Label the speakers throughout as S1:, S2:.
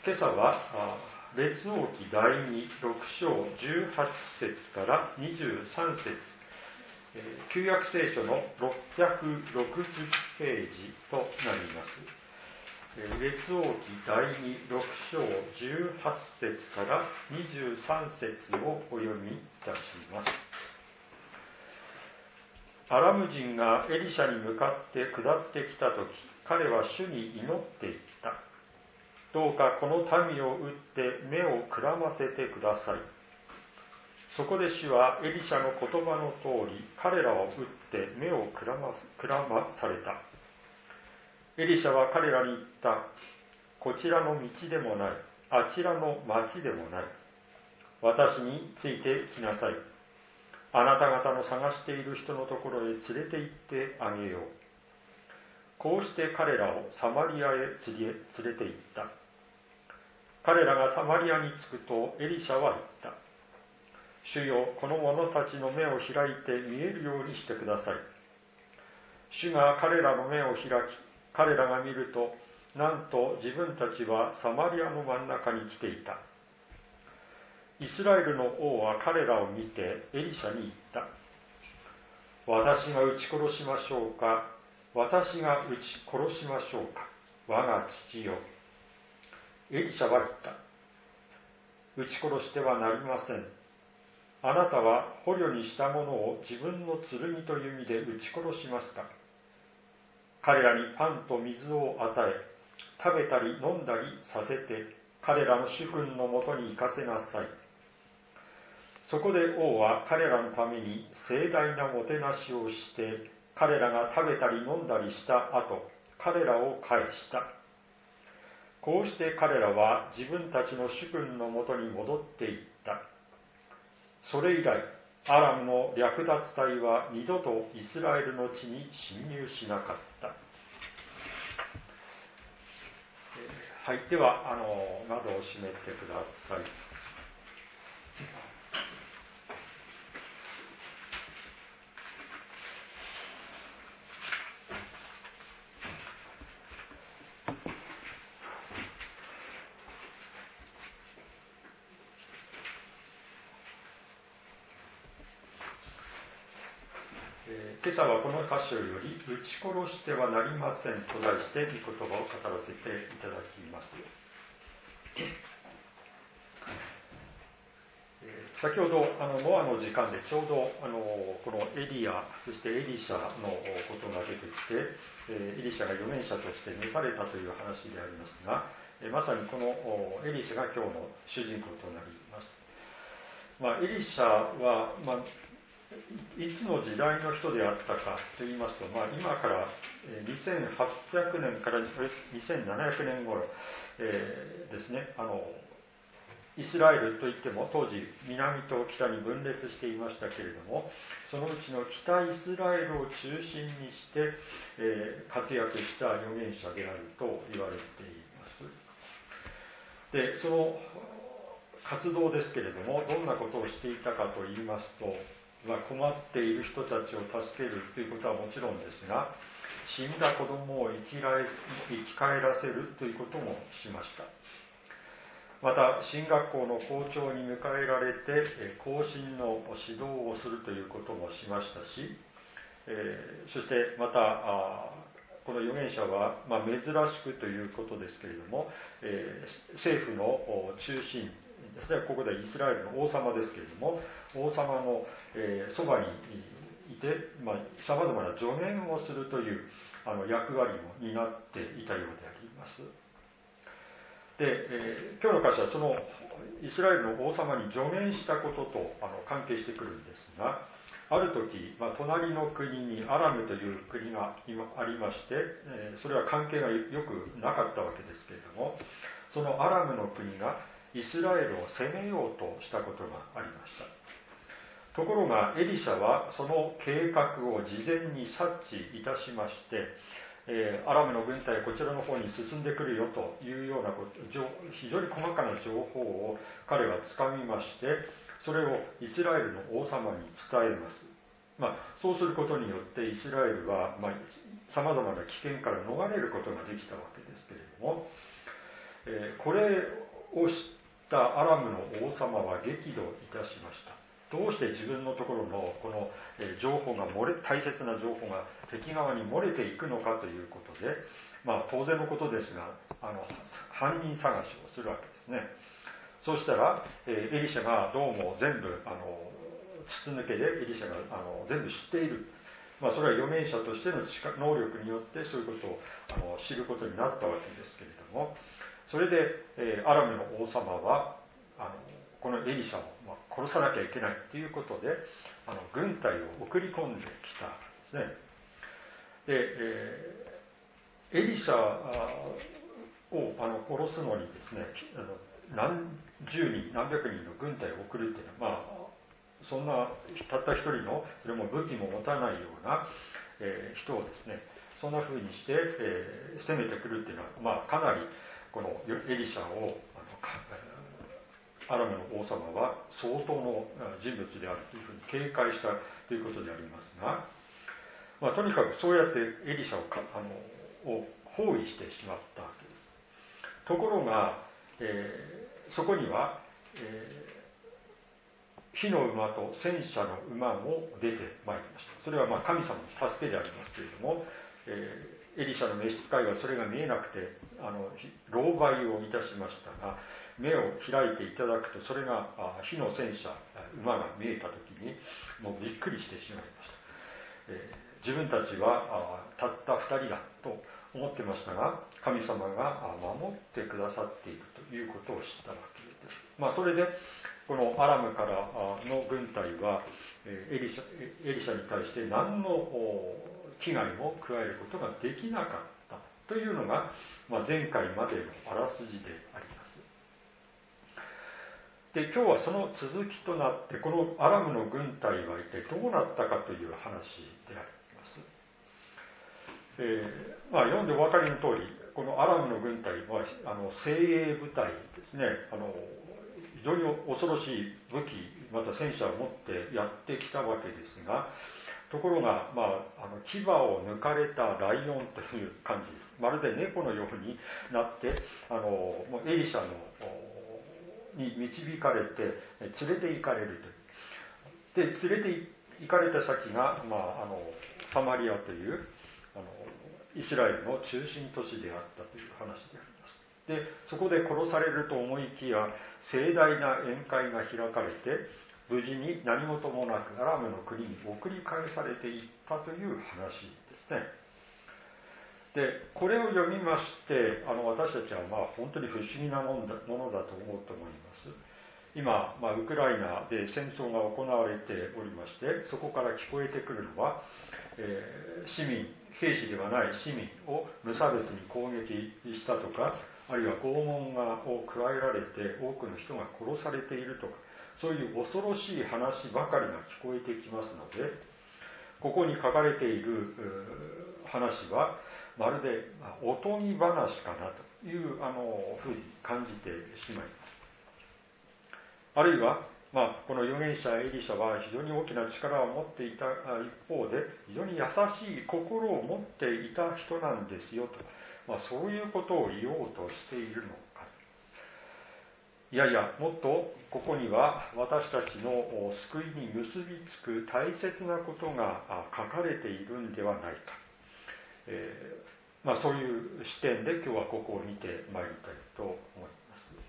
S1: 今朝は列王記第2、6章18節から23節、旧約聖書の660ページとなります。列王記第2、6章18節から23節をお読みいたします。アラム人がエリシャに向かって下ってきたとき、彼は主に祈っていった。どうかこの民を打って目をくらませてください。そこで主はエリシャの言葉の通り、彼らを打って目をくらまされた。エリシャは彼らに言った。こちらの道でもない、あちらの町でもない。私についてきなさい。あなた方の探している人のところへ連れて行ってあげよう。こうして彼らをサマリアへ連れて行った。彼らがサマリアに着くとエリシャは言った。主よ、この者たちの目を開いて見えるようにしてください。主が彼らの目を開き、彼らが見ると、なんと自分たちはサマリアの真ん中に来ていた。イスラエルの王は彼らを見てエリシャに言った。私が撃ち殺しましょうか、私が撃ち殺しましょうか、我が父よ。エリシャは言った。撃ち殺してはなりません。あなたは捕虜にしたものを自分の剣と弓で撃ち殺しますか。彼らにパンと水を与え、食べたり飲んだりさせて、彼らの主君のもとに行かせなさい。そこで王は彼らのために盛大なもてなしをして、彼らが食べたり飲んだりした後、彼らを返した。こうして彼らは自分たちの主君のもとに戻っていった。それ以来、アラムの略奪隊は二度とイスラエルの地に侵入しなかった。はい、では窓を閉めてください。今朝はこの箇所より、撃ち殺してはなりませんと題して御言葉を語らせていただきます。先ほどノアの時間でちょうどこのエリア、そしてエリシャのことが出てきて、エリシャが預言者として召されたという話でありますが、まさにこのエリシャが今日の主人公となります。エリシャは、いつの時代の人であったかと言いますと、今から2800年から2700年頃、ですね、イスラエルといっても当時南と北に分裂していましたけれども、そのうちの北イスラエルを中心にして、活躍した預言者であると言われています。で、その活動ですけれども、どんなことをしていたかと言いますと、困っている人たちを助けるということはもちろんですが、死んだ子供を生き返らせるということもしました。また、神学校の校長に迎えられて、後進の指導をするということもしましたし、そしてまた、この預言者は、珍しくということですけれども、政府の中心ですね、ここでイスラエルの王様ですけれども、王様のそばにいて、さまざまな助言をするという役割も担っていたようであります。で、今日の箇所はそのイスラエルの王様に助言したことと関係してくるんですが、ある時、隣の国にアラムという国がありまして、それは関係がよくなかったわけですけれども、そのアラムの国がイスラエルを攻めようとしたことがありました。ところがエリシャはその計画を事前に察知いたしまして、アラムの軍隊はこちらの方に進んでくるよというようなこと、非常に細かな情報を彼はつかみまして、それをイスラエルの王様に伝えます。そうすることによってイスラエルは、様々な危険から逃れることができたわけですけれども、 これを知ったアラムの王様は激怒いたしました。どうして自分のところのこの情報が大切な情報が敵側に漏れていくのかということで、当然のことですが、犯人探しをするわけですね。そうしたら、エリシャがどうも全部筒抜けでエリシャが全部知っている。それは預言者としての能力によってそういうことを知ることになったわけですけれども、それで、アラムの王様はこのエリシャを殺さなきゃいけないということで軍隊を送り込んできたんですね。で、エリシャを殺すのにですね、何十人何百人の軍隊を送るっていうのは、そんなたった一人のそれも武器も持たないような、人をですね、そんな風にして、攻めてくるっていうのは、かなりこのエリシャをアラムの王様は相当の人物であるというふうに警戒したということでありますが、とにかくそうやってエリシャを包囲してしまったわけです。ところが、そこには、火の馬と戦車の馬も出てまいりました。それは神様の助けでありますけれども、エリシャの召使いはそれが見えなくて狼狽をいたしましたが、目を開いていただくとそれが火の戦車馬が見えた時にもうびっくりしてしまいました。自分たちはたった2人だと思ってましたが、神様が守ってくださっているということを知ったわけです。それでこのアラムからの軍隊はエリシャに対して何の危害も加えることができなかったというのが、前回までのあらすじであります。で、今日はその続きとなって、このアラムの軍隊は一体どうなったかという話であります。読んでお分かりの通り、このアラムの軍隊は精鋭部隊ですね、非常に恐ろしい武器、また戦車を持ってやってきたわけですが、ところが、牙を抜かれたライオンという感じです。まるで猫のようになって、もうエリシャに導かれて連れて行かれるという。で、連れて行かれた先が、サマリアというイスラエルの中心都市であったという話であります。で、そこで殺されると思いきや、盛大な宴会が開かれて、無事に何事もなくアラムの国に送り返されていったという話ですね。で、これを読みまして、私たちは本当に不思議なものだと思うと思います。今、ウクライナで戦争が行われておりまして、そこから聞こえてくるのは、兵士ではない市民を無差別に攻撃したとか、あるいは拷問を加えられて多くの人が殺されているとか、そういう恐ろしい話ばかりが聞こえてきますので、ここに書かれている話はまるでおとぎ話かなというふうに感じてしまいます。あるいは、この預言者エリシャは非常に大きな力を持っていた一方で、非常に優しい心を持っていた人なんですよと、そういうことを言おうとしているのか。いやいや、もっとここには私たちの救いに結びつく大切なことが書かれているんではないか。そういう視点で今日はここを見てまいりたいと思います。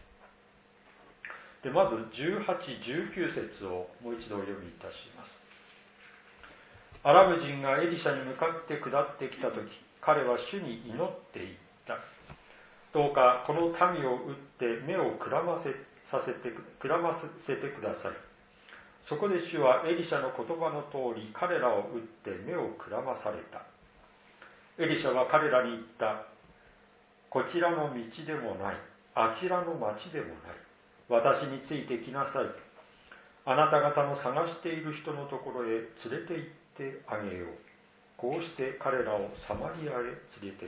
S1: で、まず18、19節をもう一度お読みいたします。アラム人がエリシャに向かって下ってきたとき、彼は主に祈っていった。どうかこの民を撃って目をくらませてください。そこで主はエリシャの言葉の通り彼らを撃って目をくらまされた。エリシャは彼らに言った。こちらの道でもない、あちらの町でもない。私についてきなさい。あなた方の探している人のところへ連れて行ってあげよう。こうして彼らをサマリアへ連れて行った。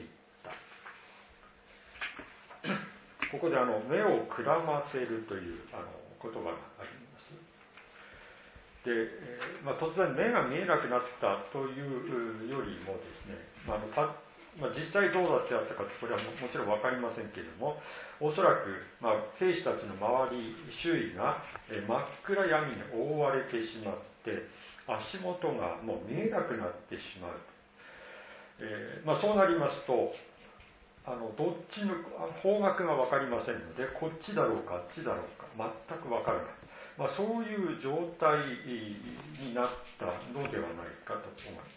S1: ここで目をくらませるという言葉があります。で、突然目が見えなくなったというよりもですね、 実際どうだってあったかこれはもちろん分かりませんけれども、おそらく、兵士たちの周り周囲が真っ暗闇に覆われてしまって足元がもう見えなくなってしまう。そうなりますとどっちの方角が分かりませんので、こっちだろうかあっちだろうか全く分からない、そういう状態になったのではないかと思います。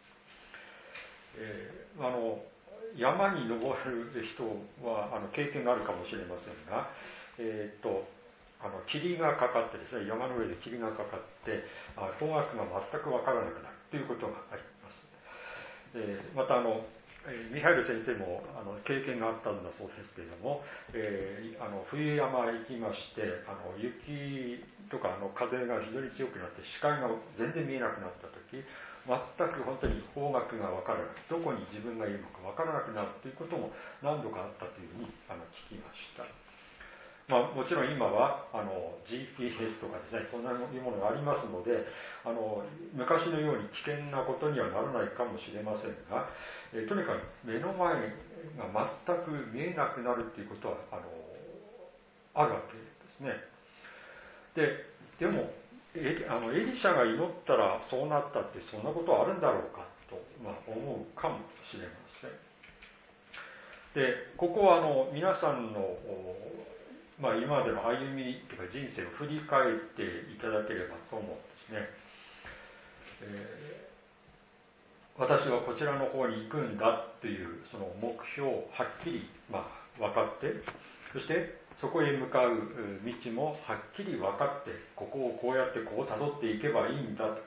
S1: 山に登る人は経験があるかもしれませんが、霧がかかってですね、山の上で霧がかかって方角が全く分からなくなるということがあります。またミハイル先生も経験があったんだそうですけれども、冬山へ行きまして雪とか風が非常に強くなって視界が全然見えなくなった時、全く本当に方角が分からない、どこに自分がいるのか分からなくなるということも何度かあったというふうに聞きました。もちろん今はGPS とかですね、そんないうものがありますので、昔のように危険なことにはならないかもしれませんが、とにかく目の前が全く見えなくなるということはあるわけですね。でもエリシャが祈ったらそうなったってそんなことはあるんだろうかと、思うかもしれません。で、ここは皆さんの今までの歩みというか人生を振り返っていただければと思うんですね。私はこちらの方に行くんだというその目標をはっきり分かって、そしてそこへ向かう道もはっきり分かって、ここをこうやってこう辿っていけばいいんだと。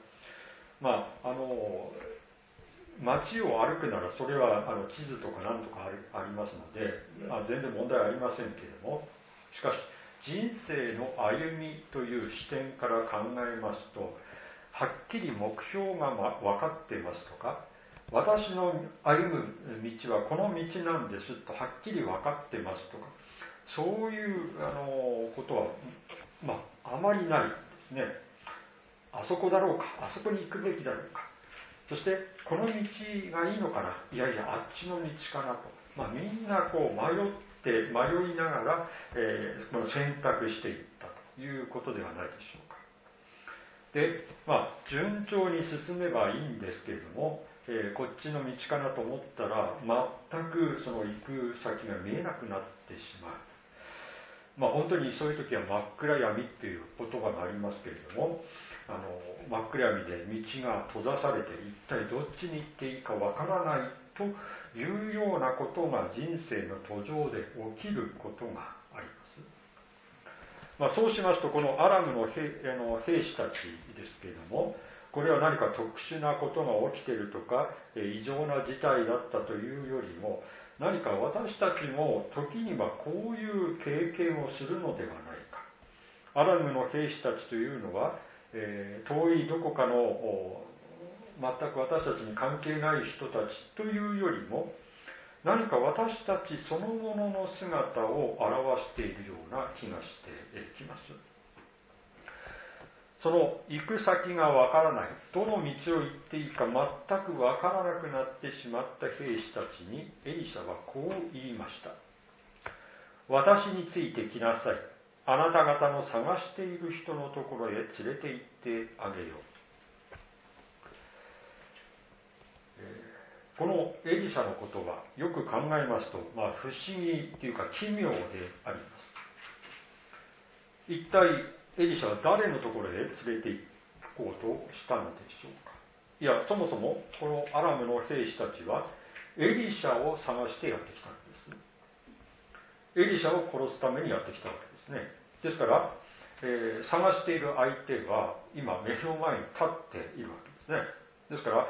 S1: 街を歩くならそれは地図とか何とかありますので、全然問題ありませんけれども、しかし人生の歩みという視点から考えますと、はっきり目標が分かっていますとか、私の歩む道はこの道なんですとはっきり分かってますとか、そういうことは、あまりないですね。あそこだろうか、あそこに行くべきだろうか、そしてこの道がいいのかな、いやいやあっちの道かなと、みんなこう迷いながら、選択していったということではないでしょうか。で、順調に進めばいいんですけれども、こっちの道かなと思ったら全くその行く先が見えなくなってしまう。本当にそういう時は真っ暗闇っていう言葉がありますけれども、真っ暗闇で道が閉ざされて一体どっちに行っていいかわからないというようなことが人生の途上で起きることがあります。そうしますと、このアラムの兵士たちですけれども、これは何か特殊なことが起きているとか異常な事態だったというよりも、何か私たちも時にはこういう経験をするのではないか。アラムの兵士たちというのは、遠いどこかの全く私たちに関係ない人たちというよりも、何か私たちそのものの姿を表しているような気がしてきます。その行く先がわからない、どの道を行っていいか全くわからなくなってしまった兵士たちにエリシャはこう言いました。私についてきなさい。あなた方の探している人のところへ連れて行ってあげよう。このエリシャの言葉、よく考えますと、不思議というか奇妙であります。一体エリシャは誰のところへ連れて行こうとしたのでしょうか。いや、そもそもこのアラムの兵士たちはエリシャを探してやってきたんです。エリシャを殺すためにやってきたわけですね。ですから、探している相手は今目の前に立っているわけですね。ですから、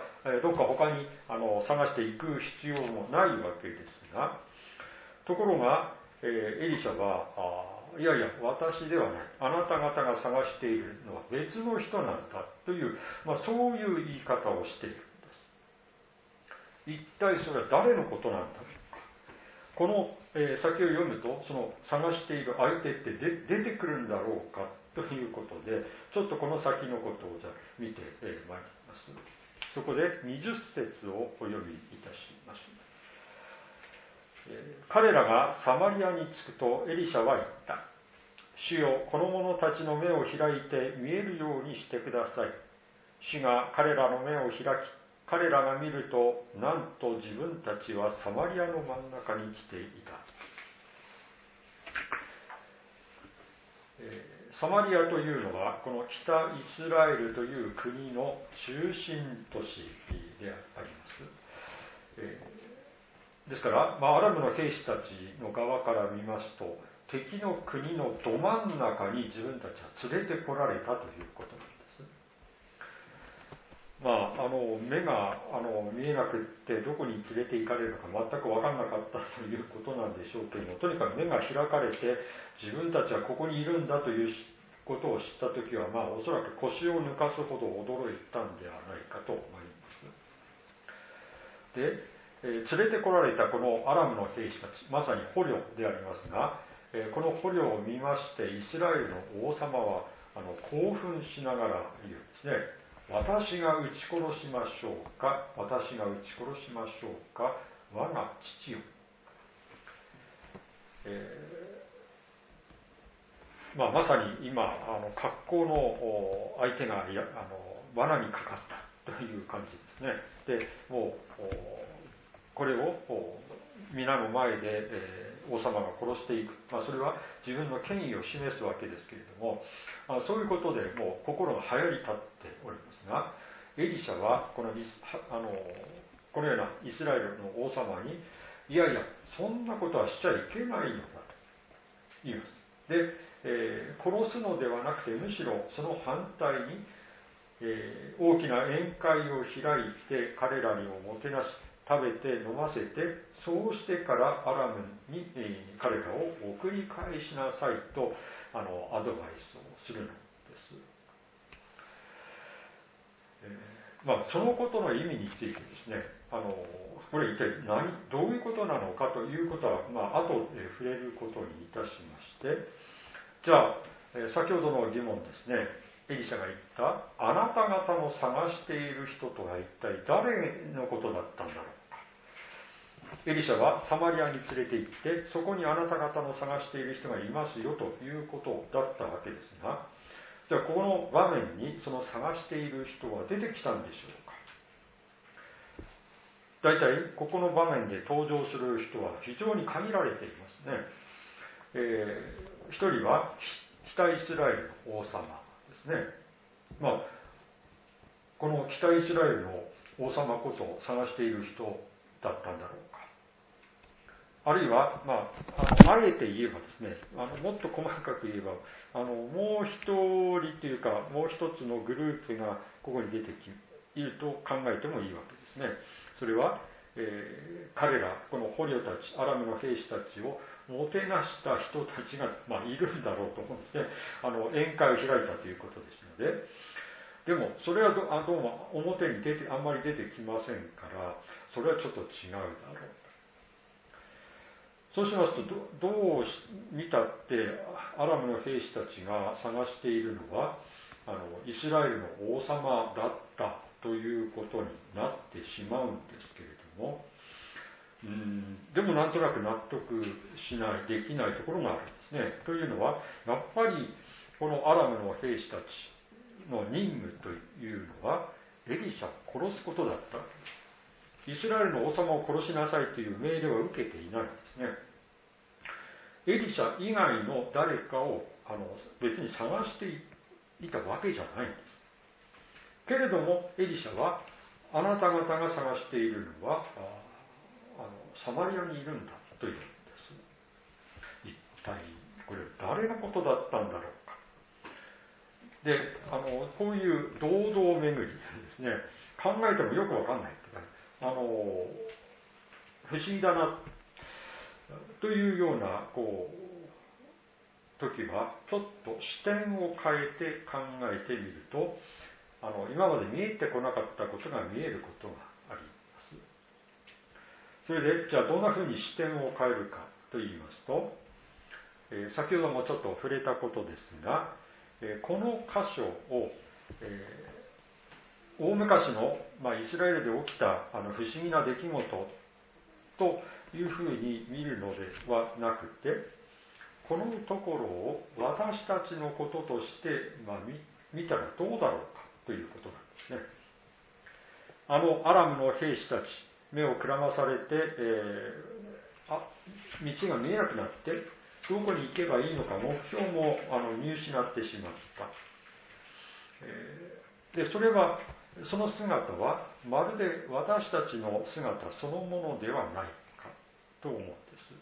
S1: どっか他に探していく必要もないわけですが、ところが、エリシャはいやいや私ではない、あなた方が探しているのは別の人なんだという、そういう言い方をしているんです。一体それは誰のことなんだろうか。この、先を読むとその探している相手って出てくるんだろうかということで、ちょっとこの先のことをじゃあ見てまいります。そこで20節をお読みいたします。 彼らがサマリアに着くとエリシャは言った。主よ、この者たちの目を開いて見えるようにしてください。主が彼らの目を開き、彼らが見ると、なんと自分たちはサマリアの真ん中に来ていた。サマリアというのは、この北イスラエルという国の中心都市であります。ですから、アラムの兵士たちの側から見ますと、敵の国のど真ん中に自分たちは連れてこられたということなんです。目が見えなくってどこに連れて行かれるのか全く分からなかったということなんでしょうけれども、とにかく目が開かれて自分たちはここにいるんだということを知ったときは、おそらく腰を抜かすほど驚いたんではないかと思います。で、連れてこられたこのアラムの兵士たち、まさに捕虜でありますが、この捕虜を見ましてイスラエルの王様は興奮しながら言うんですね。私が撃ち殺しましょうか、私が撃ち殺しましょうか、我が父よ。まさに今格好の相手が罠にかかったという感じですね。でもうこれを皆の前で、王様が殺していく、それは自分の権威を示すわけですけれども、そういうことでもう心が流行り立っておりますが、エリシャはこのようなイスラエルの王様に、いやいやそんなことはしちゃいけないのだと言います。で、殺すのではなくて、むしろその反対に、大きな宴会を開いて彼らにもてなし、食べて飲ませて、そうしてからアラムに、彼らを送り返しなさいとアドバイスをするのです。そのことの意味についてですね、これ一体どういうことなのかということは、後で触れることにいたしまして、じゃあ、先ほどの疑問ですね、エリシャが言った、あなた方の探している人とは一体誰のことだったんだろうか。エリシャはサマリアに連れて行って、そこにあなた方の探している人がいますよということだったわけですが、じゃあここの場面にその探している人は出てきたんでしょうか。大体ここの場面で登場する人は非常に限られていますね。一人は北イスラエルの王様ですね。この北イスラエルの王様こそ探している人だったんだろうか。あるいは、あえて言えばですね、もっと細かく言えば、もう一人というか、もう一つのグループがここに出ていると考えてもいいわけですね。それは、彼ら、この捕虜たち、アラムの兵士たちをもてなした人たちが、いるんだろうと思うんですね。宴会を開いたということですので。でも、それはどうも表にあんまり出てきませんから、それはちょっと違うだろう。そうしますと、どう見たってアラムの兵士たちが探しているのはイスラエルの王様だったということになってしまうんですけれども、でもなんとなく納得できないところがあるんですね。というのは、やっぱりこのアラムの兵士たちの任務というのはエリシャを殺すことだったんです。イスラエルの王様を殺しなさいという命令は受けていないんですね。エリシャ以外の誰かを別に探していたわけじゃないんです。けれどもエリシャは、あなた方が探しているのはサマリアにいるんだというんです。一体これ誰のことだったんだろうか。で、こういう堂々巡りですね、考えてもよくわかんないとか、不思議だなというような時は、ちょっと視点を変えて考えてみると、今まで見えてこなかったことが見えることがあります。それで、じゃあどんなふうに視点を変えるかと言いますと、先ほどもちょっと触れたことですが、この箇所を、大昔の、イスラエルで起きた不思議な出来事というふうに見るのではなくて、このところを私たちのこととして、見たらどうだろうかということなんですね。アラムの兵士たち、目をくらまされて、道が見えなくなって、どこに行けばいいのか、目標も見失ってしまった。で、その姿は、まるで私たちの姿そのものではないかと思うんです。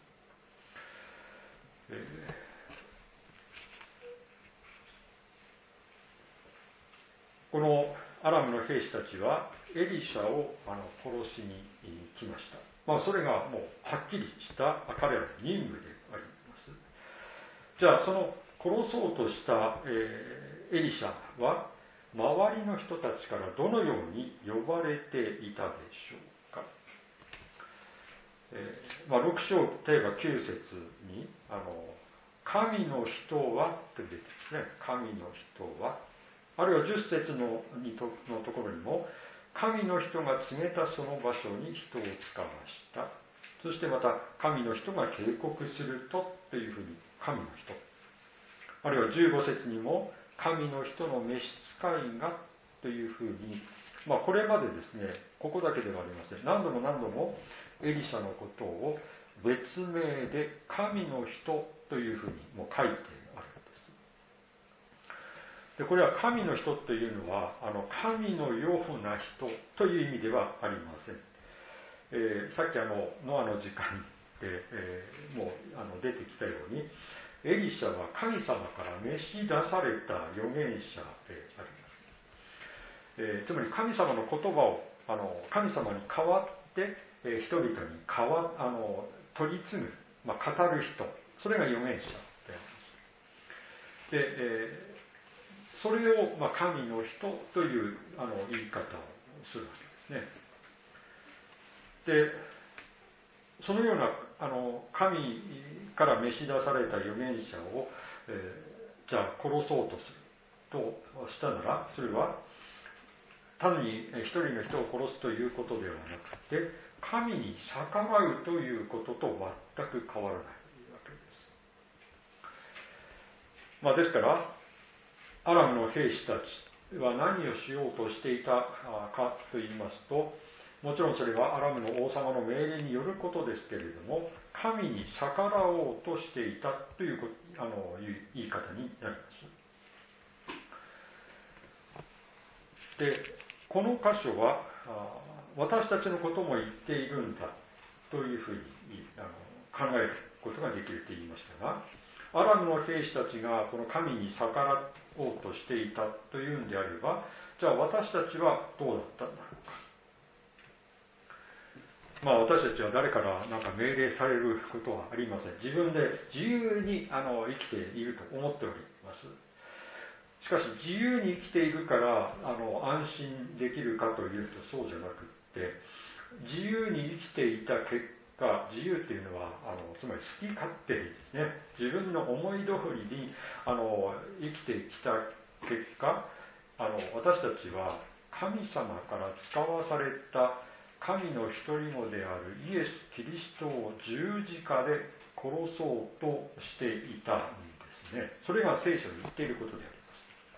S1: このアラムの兵士たちはエリシャを殺しに来ました。それがもうはっきりした彼らの任務であります。じゃあその殺そうとしたエリシャは周りの人たちからどのように呼ばれていたでしょうか。6章例えば9節に神の人はと出てですね、神の人は、あるいは10節のところにも、神の人が告げたその場所に人を使わした。そしてまた、神の人が警告するというふうに、神の人。あるいは15節にも、神の人の召使いがというふうに、これまでですね、ここだけではありません。何度もエリシャのことを別名で神の人というふうにも書いてあるんです。で、これは神の人というのは、神のような人という意味ではありません。さっきノアの時間で、もう出てきたように、エリシャは神様から召し出された預言者であります。つまり神様の言葉を神様に代わって人々に取り継ぐ、語る人、それが預言者であります。で、それを神の人という言い方をするわけですね。で、そのような神から召し出された預言者を、じゃあ殺そうとするとしたなら、それは単に一人の人を殺すということではなくて、神に逆らうということと全く変わらないわけです。ですから、アラムの兵士たちは何をしようとしていたかと言いますと、もちろんそれはアラムの王様の命令によることですけれども、神に逆らおうとしていたという言い方になります。で、この箇所は私たちのことも言っているんだというふうに考えることができると言いましたが、アラムの兵士たちがこの神に逆らおうとしていたというんであれば、じゃあ私たちはどうだったんだろうか。私たちは誰から命令されることはありません。自分で自由に生きていると思っております。しかし自由に生きているから安心できるかというとそうじゃなくって、自由に生きていた結果、自由っていうのはつまり好き勝手にですね、自分の思い通りに生きてきた結果、私たちは神様から使わされた神の一人子であるイエス・キリストを十字架で殺そうとしていたんですね。それが聖書に言っていることであります。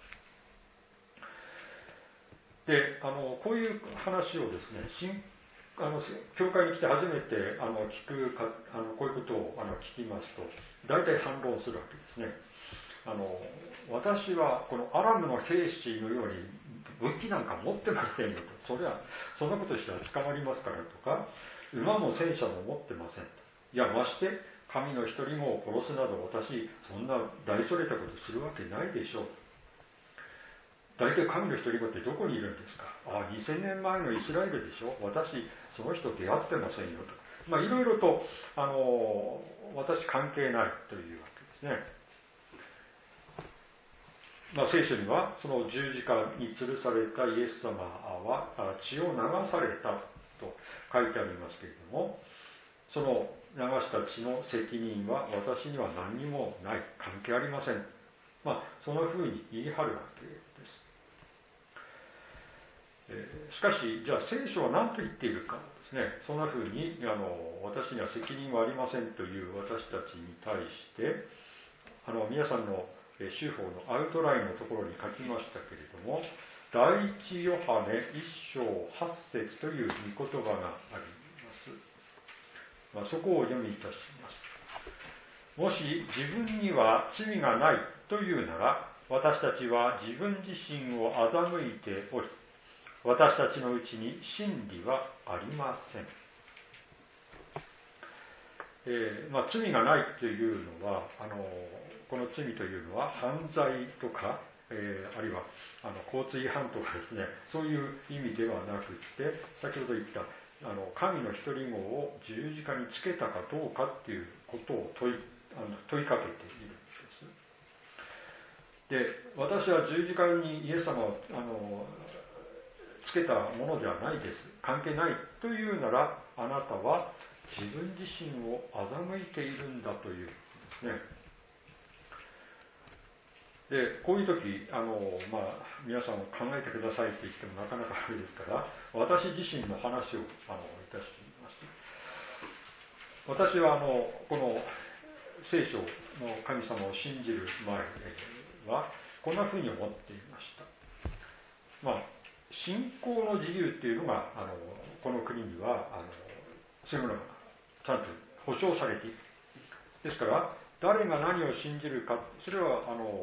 S1: で、こういう話をですね、教会に来て初めて聞くかこういうことを聞きますと、大体反論するわけですね。私はこのアラムの兵士のように武器なんか持ってませんよと。そんなことしたら捕まりますからとか、馬も戦車も持ってませんと。いや、まして神の一人子を殺すなど私、そんな大それたことするわけないでしょう。大体神の一人子ってどこにいるんですか。2000年前のイスラエルでしょ。私、その人出会ってませんよと。いろいろと、私関係ないというわけですね。聖書にはその十字架に吊るされたイエス様は血を流されたと書いてありますけれども、その流した血の責任は私には何にもない、関係ありません。そのふうに言い張るわけです。 しかし、じゃあ聖書は何と言っているかですね、そんな風に私には責任はありませんという私たちに対して、皆さんの修法のアウトラインのところに書きましたけれども、第一ヨハネ1章8節という御言葉があります。そこをお読みいたします。もし自分には罪がないというなら、私たちは自分自身を欺いており、私たちのうちに真理はありません。罪がないというのは、この罪というのは犯罪とか、あるいは交通違反とかですね、そういう意味ではなくて、先ほど言った神の一人子を十字架につけたかどうかっていうことを問いかけているんです。で、私は十字架にイエス様をつけたものではないです、関係ないというなら、あなたは自分自身を欺いているんだということですね。で、こういう時、皆さん考えてくださいと言ってもなかなかあれですから、私自身の話をいたします。私はこの聖書の神様を信じる前は、こんなふうに思っていました。信仰の自由っていうのが、この国には、そういうものがちゃんと保障されている。ですから、誰が何を信じるか、それは、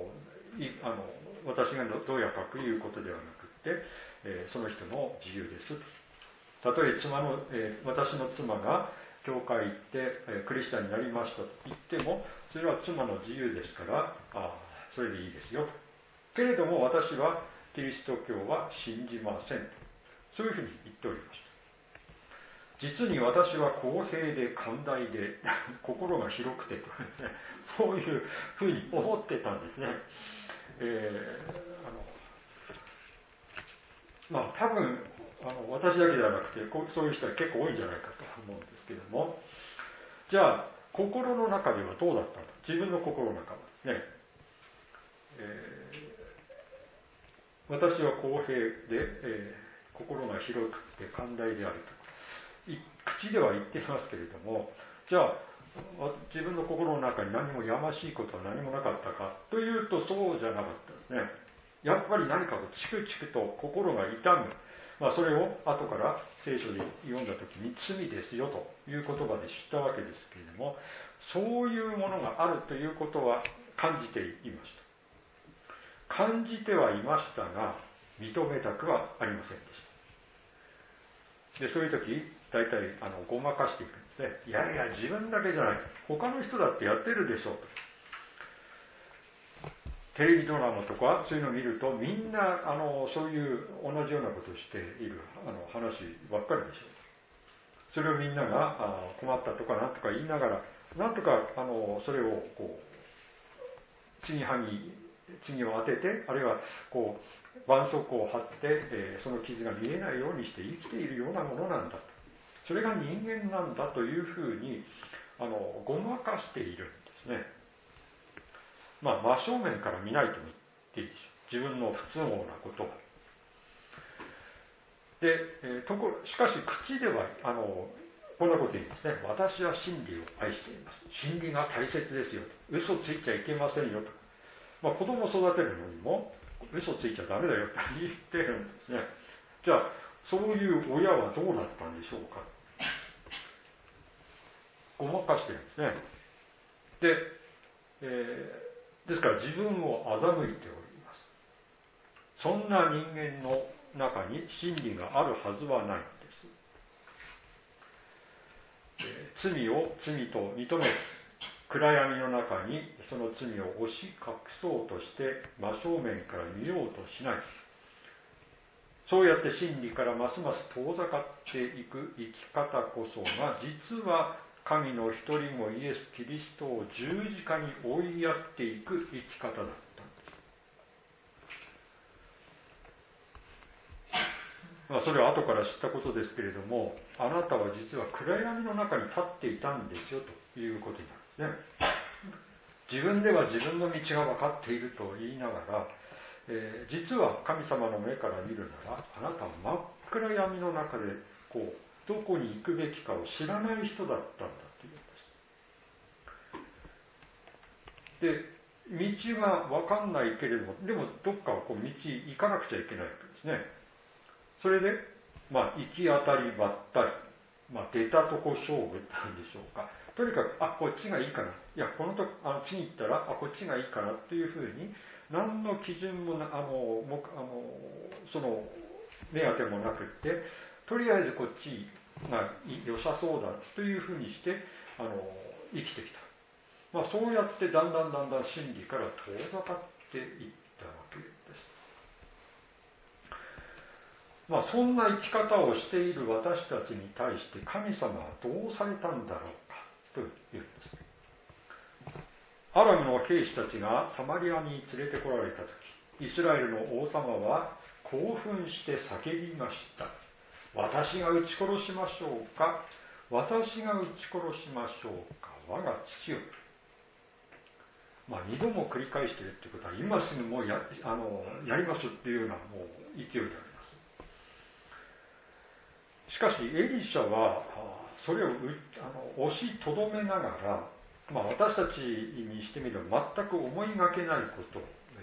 S1: 私がどうやかということではなくて、その人の自由です。たとえ私の妻が教会行ってクリスチャンになりましたと言っても、それは妻の自由ですから、それでいいですよ。けれども私はキリスト教は信じません。そういうふうに言っておりました。実に私は公平で寛大で心が広くてとかですね、そういうふうに思ってたんですね。多分私だけではなくてそういう人は結構多いんじゃないかと思うんですけれども、じゃあ心の中ではどうだったのか、自分の心の中はですね、私は公平で、心が広くて寛大であると口では言っていますけれども、じゃあ自分の心の中に何もやましいことは何もなかったかというと、そうじゃなかったですね。やっぱり何かをチクチクと心が痛む。それを後から聖書で読んだときに罪ですよという言葉で知ったわけですけれども、そういうものがあるということは感じていました。感じてはいましたが、認めたくはありませんでした。で、そういう時、大体ごまかしていくんですね。いやいや、自分だけじゃない。他の人だってやってるでしょうと。テレビドラマとかそういうのを見ると、みんなそういう同じようなことをしている話ばっかりでしょう。それをみんなが困ったとかなんとか言いながら、なんとかそれを継ぎを当てて、あるいは絆創膏を貼って、その傷が見えないようにして生きているようなものなんだと。それが人間なんだというふうにごまかしているんですね。真正面から見ないと言っていいでしょう。自分の不都合なことを。で、しかし口ではこんなこと言うんですね。私は真理を愛しています。真理が大切ですよと。嘘ついちゃいけませんよと。子供を育てるのにも嘘ついちゃダメだよって言ってるんですね。じゃあそういう親はどうなったんでしょうか。ごまかしてるんですね。で、ですから自分を欺いております。そんな人間の中に真理があるはずはないんです。罪を罪と認め、暗闇の中にその罪を押し隠そうとして真正面から見ようとしない。そうやって真理からますます遠ざかっていく生き方こそが、実は神の一人子イエス・キリストを十字架に追いやっていく生き方だったんです。それは後から知ったことですけれども、あなたは実は暗闇の中に立っていたんですよということになるんですね。自分では自分の道が分かっていると言いながら、 実は神様の目から見るなら、あなたは真っ暗闇の中でどこに行くべきかを知らない人だったんだというんです。で、道が分かんないけれども、でもどっか道行かなくちゃいけないわけですね。それで、行き当たりばったり、出たとこ勝負なんでしょうか。とにかく、こっちがいいかな。いや、この次行ったら、こっちがいいかなというふうに、何の基準もその目当てもなくって、とりあえずこっちが良さそうだというふうにして生きてきた。そうやってだんだん真理から遠ざかっていったわけです。そんな生き方をしている私たちに対して神様はどうされたんだろうかというんです。アラムの兵士たちがサマリアに連れてこられたとき、イスラエルの王様は興奮して叫びました。私が撃ち殺しましょうか、私が撃ち殺しましょうか、我が父よ。二度も繰り返しているということは、今すぐもうやりますっていうようなもう勢いであります。しかしエリシャはそれを押しとどめながら、私たちにしてみれば全く思いがけないことを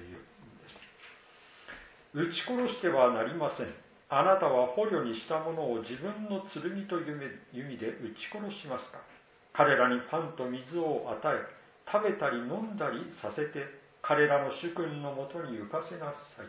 S1: 言うんです。撃ち殺してはなりません。あなたは捕虜にしたものを自分の剣と弓で撃ち殺しますか。彼らにパンと水を与え、食べたり飲んだりさせて、彼らの主君のもとに行かせなさい。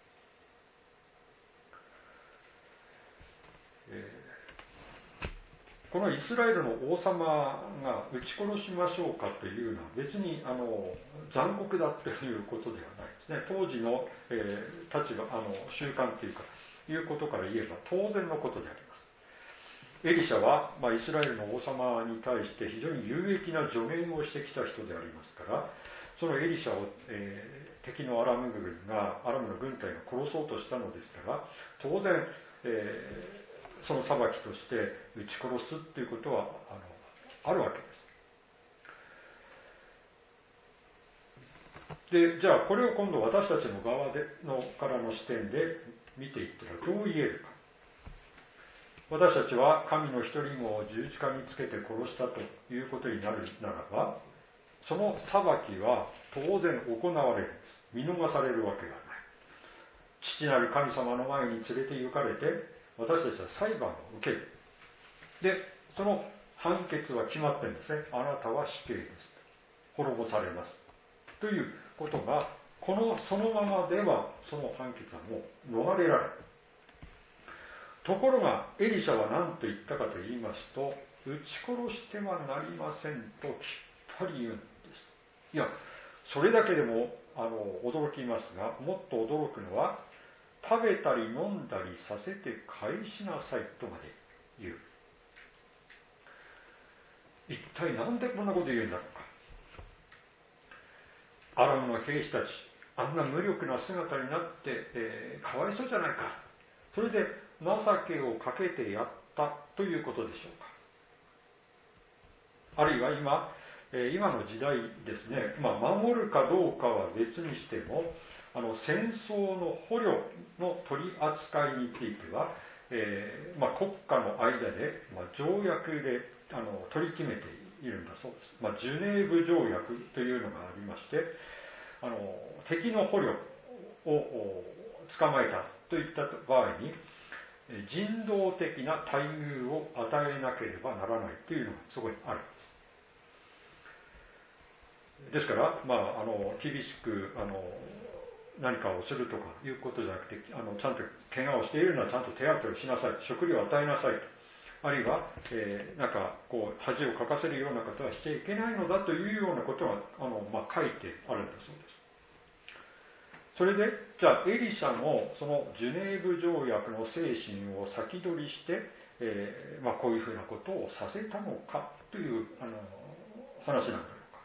S1: このイスラエルの王様が撃ち殺しましょうかというのは別に残酷だということではないですね。当時の、立場習慣というかいうことから言えば当然のことであります。エリシャは、イスラエルの王様に対して非常に有益な助言をしてきた人でありますから、そのエリシャを、敵のアラムの軍隊が殺そうとしたのですから、当然、その裁きとして撃ち殺すっていうことはあるわけです。で、じゃあこれを今度私たちの側からの視点で見ていったらどう言えるか。私たちは神の一人子を十字架につけて殺したということになるならば、その裁きは当然行われるんです。見逃されるわけがない。父なる神様の前に連れて行かれて、私たちは裁判を受ける。で、その判決は決まってるんですね。あなたは死刑です。滅ぼされます。ということが、そのままではその判決はもう逃れられない。ところが、エリシャは何と言ったかと言いますと、撃ち殺してはなりませんときっぱり言うんです。いや、それだけでも驚きますが、もっと驚くのは、食べたり飲んだりさせて返しなさいとまで言う。一体なんでこんなこと言うんだろうか。アラムの兵士たち、あんな無力な姿になって、かわいそうじゃないか。それで情けをかけてやったということでしょうか。あるいは今の時代ですね、守るかどうかは別にしても、戦争の捕虜の取り扱いについては、国家の間で、条約で取り決めているんだそうです。ジュネーブ条約というのがありまして、敵の捕虜を捕まえたといった場合に、人道的な待遇を与えなければならないというのがそこにある。ですから、厳しく何かをするとかいうことじゃなくて、ちゃんと怪我をしているのはちゃんと手当てをしなさい、食料を与えなさいと、あるいは、恥をかかせるようなことはしちゃいけないのだというようなことが書いてあるんだそうです。それで、じゃあエリシャもそのジュネーブ条約の精神を先取りして、こういうふうなことをさせたのかという話なんだろうか。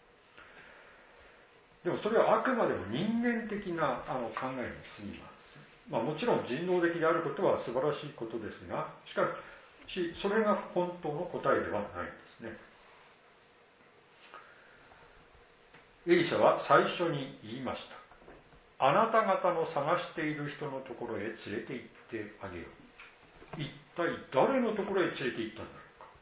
S1: でもそれはあくまでも人間的な考えに過ぎます。もちろん人道的であることは素晴らしいことですが、しかしそれが本当の答えではないんですね。エリシャは最初に言いました。 あなた方の探している人のところへ連れて行ってあげよう。一体誰のところへ連れて行ったんだろうか。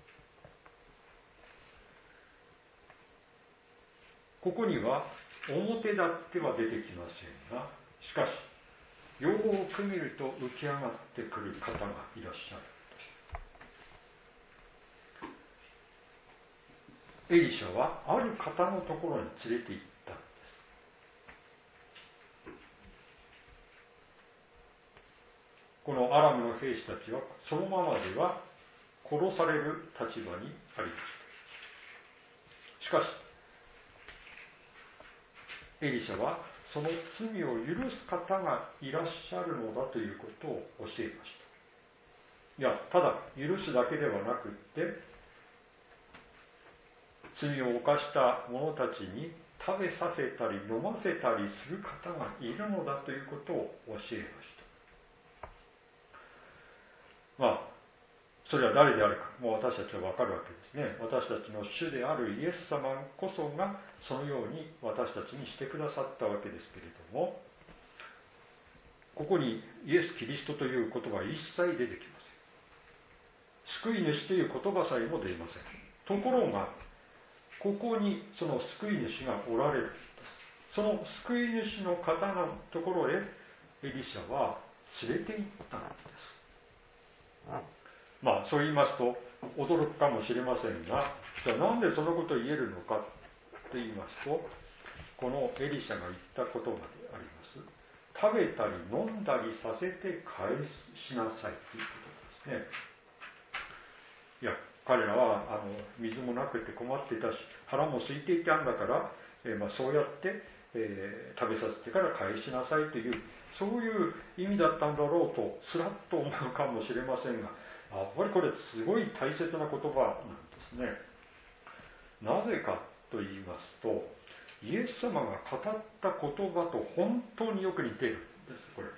S1: ここには表立っては出てきませんが、しかしよく見ると浮き上がってくる方がいらっしゃる。エリシャはある方のところに連れて行ったんです。このアラムの兵士たちはそのままでは殺される立場にありました。しかしエリシャはその罪を許す方がいらっしゃるのだということを教えました。いや、ただ許すだけではなくって、罪を犯した者たちに食べさせたり飲ませたりする方がいるのだということを教えました。それは誰であるか、もう私たちはわかるわけですね。私たちの主であるイエス様こそがそのように私たちにしてくださったわけですけれども、ここにイエス・キリストという言葉は一切出てきません。救い主という言葉さえも出ません。ところが、ここにその救い主がおられるんです。その救い主の方のところへエリシャは連れて行ったんです。そう言いますと驚くかもしれませんが、じゃあなんでそのことを言えるのかと言いますと、このエリシャが言った言葉であります。食べたり飲んだりさせて返しなさいということですね。いや、彼らは水もなくて困っていたし、腹も空いていたんだから、そうやって、食べさせてから返しなさいという、そういう意味だったんだろうとすらっと思うかもしれませんが、やっぱりこれすごい大切な言葉なんですね。なぜかと言いますと、イエス様が語った言葉と本当によく似ているんです、これ。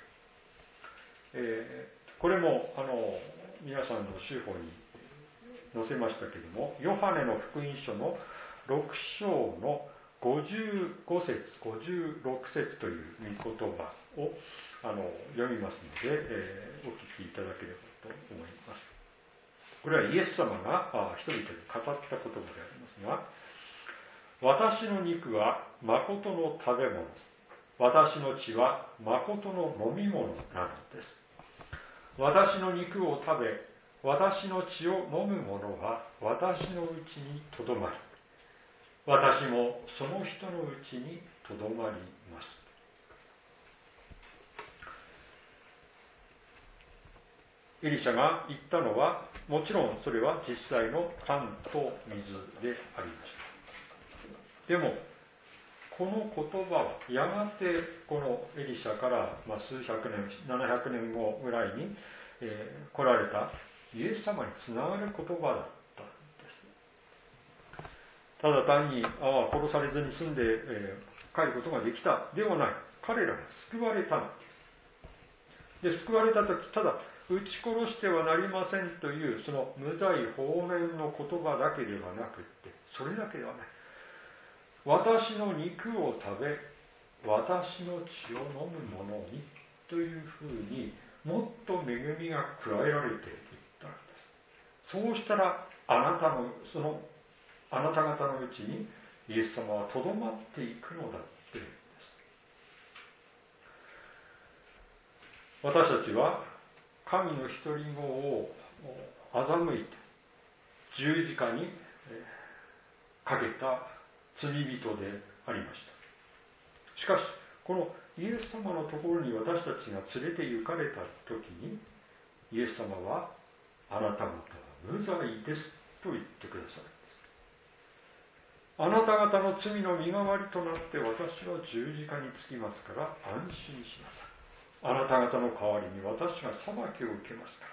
S1: これも皆さんの手法に載せましたけれども、ヨハネの福音書の6章の55節、56節という御言葉を読みますので、お聞きいただければと思います。これはイエス様が人々に語った言葉でありますが、私の肉は誠の食べ物、私の血は誠の飲み物なのです。私の肉を食べ、私の血を飲む者は私のうちにとどまり、私もその人のうちにとどまります。エリシャが言ったのは、もちろんそれは実際のパンと水でありました。でも、この言葉はやがてこのエリシャから数百年、700年後ぐらいに、来られたイエス様につながる言葉だったんです。ただ単に殺されずに済んで、帰ることができたではない。彼らが救われたのです。救われたとき、ただ撃ち殺してはなりませんというその無罪放免の言葉だけではなくって、それだけではない。私の肉を食べ、私の血を飲む者にというふうにもっと恵みが加えられていったんです。そうしたらあなた方のうちにイエス様はとどまっていくのだっていうんです。私たちは神の独り子を欺いて十字架にかけた罪人でありました。しかしこのイエス様のところに私たちが連れて行かれた時に、イエス様はあなた方は無罪ですと言ってくださるんです。あなた方の罪の身代わりとなって私は十字架につきますから安心しなさい。あなた方の代わりに私が裁きを受けますから。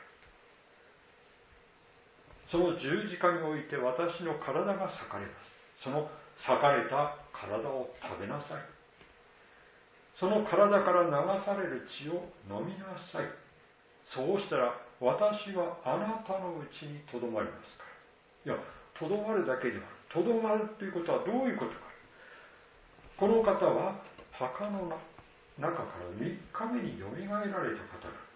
S1: その十字架において私の体が裂かれます。その裂かれた体を食べなさい。その体から流される血を飲みなさい。そうしたら私はあなたのうちにとどまりますから。いや、とどまるだけでは、とどまるということはどういうことか。この方は墓の中から3日目によみがえられた方なんです。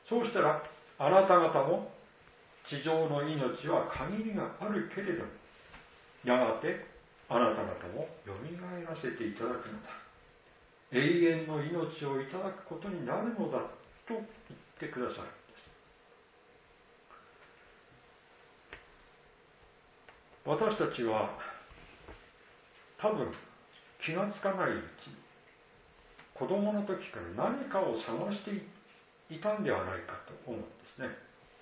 S1: そうしたらあなた方も地上の命は限りがあるけれども、やがてあなた方もよみがえらせていただくのだ。永遠の命をいただくことになるのだと言ってくださるんです。私たちは多分気がつかないうちに子供の時から何かを探していたんではないかと思うんですね。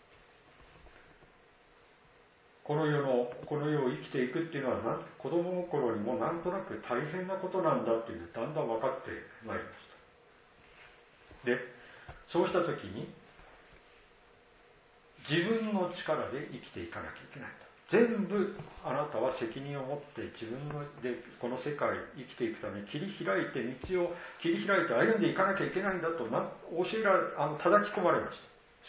S1: この世を生きていくっていうのは子供の頃にもなんとなく大変なことなんだっていうのがだんだん分かってまいりました。で、そうした時に自分の力で生きていかなきゃいけないと。全部あなたは責任を持って自分でこの世界生きていくために道を切り開いて歩んでいかなきゃいけないんだと叩き込まれました。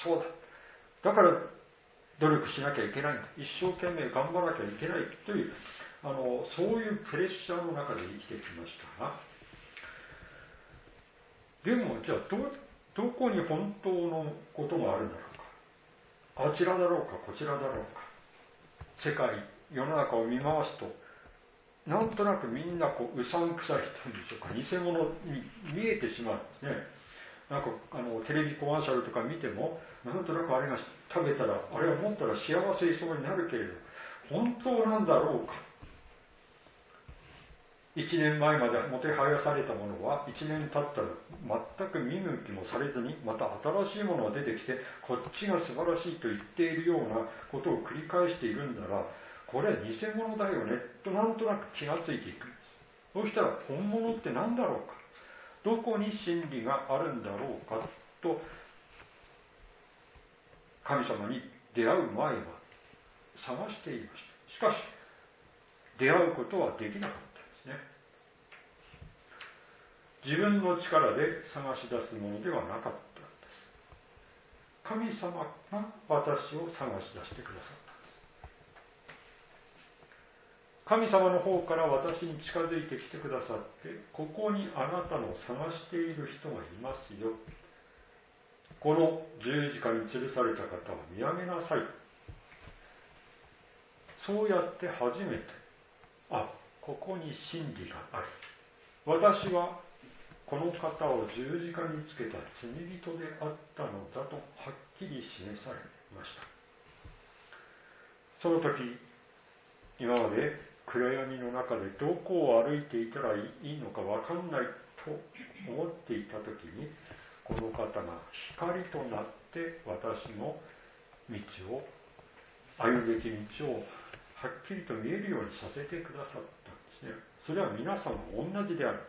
S1: そうだ。だから努力しなきゃいけないんだ。一生懸命頑張らなきゃいけないという、そういうプレッシャーの中で生きてきましたが、でもじゃあどこに本当のことがあるんだろうか。あちらだろうか、こちらだろうか。世の中を見回すと、なんとなくみんなうさんくさい人でしょうか、偽物に見えてしまうんですね。なんかテレビコマーシャルとか見ても、なんとなくあれが食べたら、あれを持ったら幸せいそうになるけれど、本当なんだろうか。1年前までもてはやされたものは、1年経ったら全く見向きもされずに、また新しいものが出てきて、こっちが素晴らしいと言っているようなことを繰り返しているんだら、これは偽物だよね、となんとなく気がついていくんです。そうしたら、本物って何だろうか。どこに真理があるんだろうかと、神様に出会う前は探していました。しかし、出会うことはできなかったんですね。自分の力で探し出すものではなかったんです。神様が私を探し出してくださったんです。神様の方から私に近づいてきてくださって、ここにあなたの探している人がいますよ。この十字架に吊るされた方を見上げなさい。そうやって初めて、ここに真理がある。私はこの方を十字架につけた罪人であったのだとはっきり示されました。その時、今まで暗闇の中でどこを歩いていたらいいのかわかんないと思っていた時に、この方が光となって私の道を、歩むべき道をはっきりと見えるようにさせてくださったんですね。それは皆さんも同じであるんです。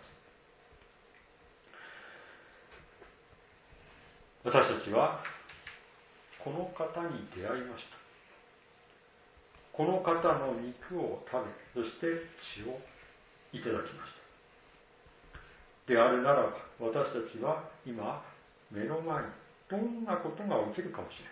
S1: 私たちはこの方に出会いました。この方の肉を食べ、そして血をいただきました。であるならば、私たちは今目の前にどんなことが起きるかもし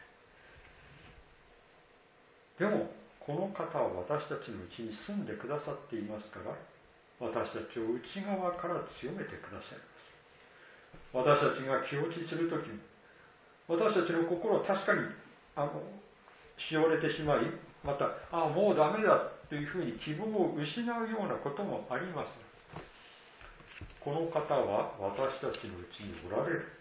S1: れない。でもこの方は私たちのうちに住んでくださっていますから、私たちを内側から強めてくださいます。私たちが気落ちするときも、私たちの心は確かにしおれてしまい、またもうダメだというふうに希望を失うようなこともあります。この方は私たちのうちにおられるんです。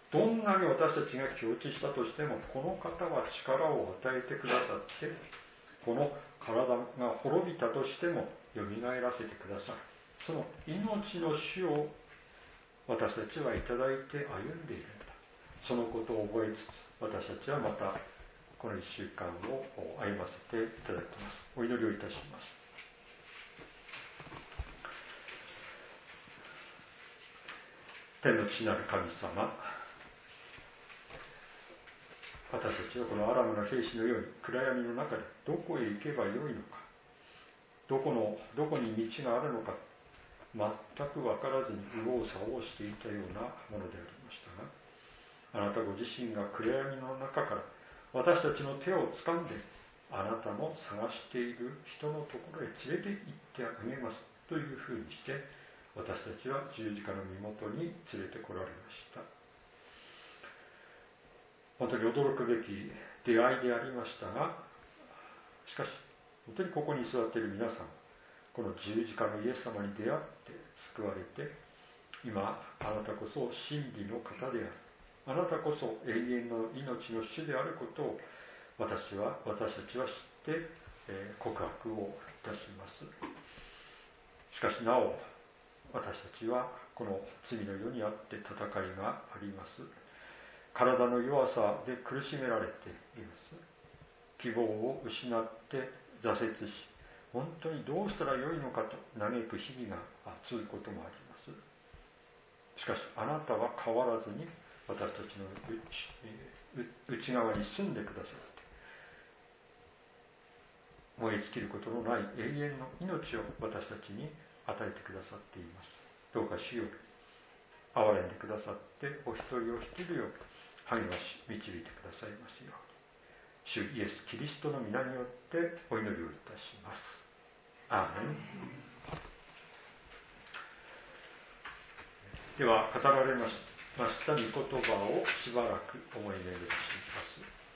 S1: どんなに私たちが気落ちしたとしても、この方は力を与えてくださって、この体が滅びたとしてもよみがえらせてくださる。その命の種を私たちはいただいて歩んでいるんだ。そのことを覚えつつ、私たちはまたこの1週間を歩ませていただきます。お祈りをいたします。天の父なる神様、私たちはこのアラムの兵士のように暗闇の中でどこへ行けばよいのか、どこに道があるのか、全く分からずに右往左往していたようなものでありましたが、あなたご自身が暗闇の中から私たちの手を掴んで、あなたの探している人のところへ連れて行ってあげますというふうにして、 私たちは十字架の身元に連れてこられました。本当に驚くべき出会いでありましたが、しかし本当にここに座っている皆さん、この十字架のイエス様に出会って救われて、今あなたこそ真理の方である、あなたこそ永遠の命の主であることを私たちは知って、告白をいたします。しかしなお私たちはこの罪の世にあって戦いがあります。体の弱さで苦しめられています。希望を失って挫折し、本当にどうしたらよいのかと嘆く日々が続くこともあります。しかしあなたは変わらずに私たちの内側に住んでくださって、燃え尽きることのない永遠の命を私たちに与えてくださっています。どうか主よ、憐れんでくださってお一人お一人を励まし導いてくださいますように、主イエス・キリストの皆によってお祈りをいたします。アーメン。では語られました御言葉をしばらく思い巡らします。